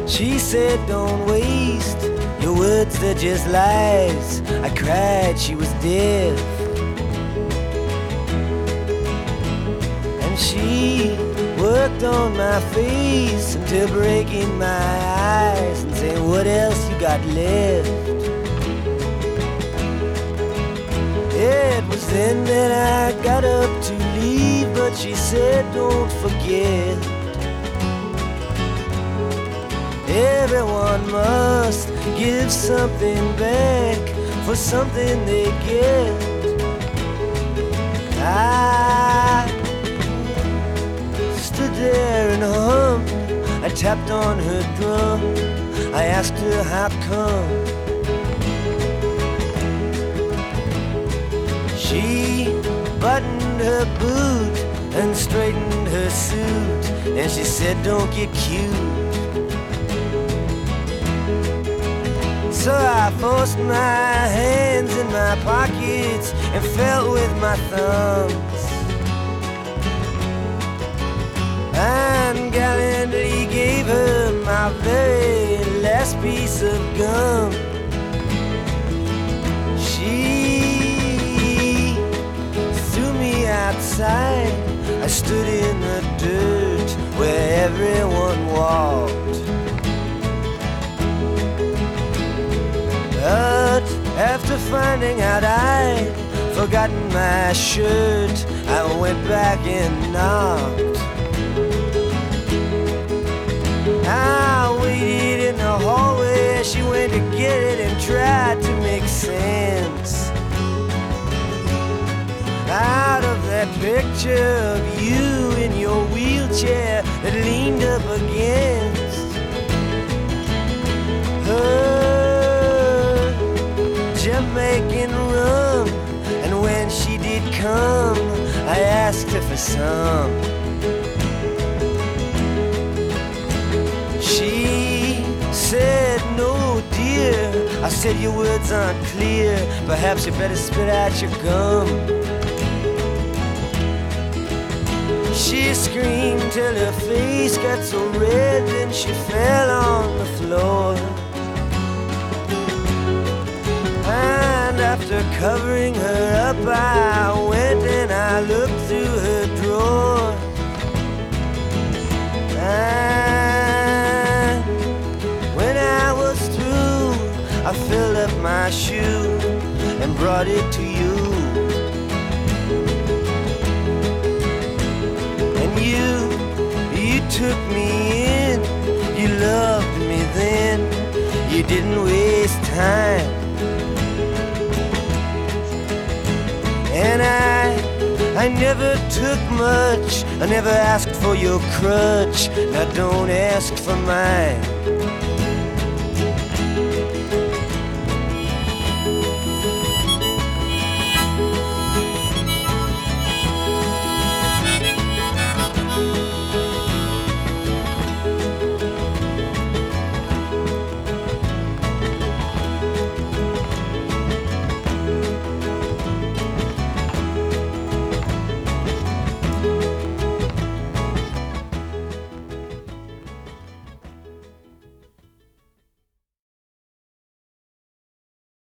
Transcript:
She said, don't waste your words, they're just lies. I cried, she was deaf. And she worked on my face until breaking my eyes and saying, what else you got left? It was then that I got up to leave, but she said, don't forget, everyone must give something back for something they get. I stood there and hummed. I tapped on her drum. I asked her how come. She buttoned her boot and straightened her suit, and she said, don't get cute. So I forced my hands in my pockets and felt with my thumbs, and gallantly gave her my very last piece of gum. She threw me outside. I stood in the dirt where everyone walked. But after finding out I'd forgotten my shirt, I went back and knocked. I waited in the hallway. She went to get it and tried to make sense out of that picture of you in your wheelchair that leaned up against her Jamaican rum. And when she did come, I asked her for some. She said, no dear. I said, your words aren't clear. Perhaps you better spit out your gum. She screamed till her face got so red, then she fell on the floor. And after covering her up, I went and I looked through her drawer. And when I was through, I filled up my shoe and brought it to you. And you took me in, you loved me then, you didn't waste time. And I never took much, I never asked for your crutch, now don't ask for mine.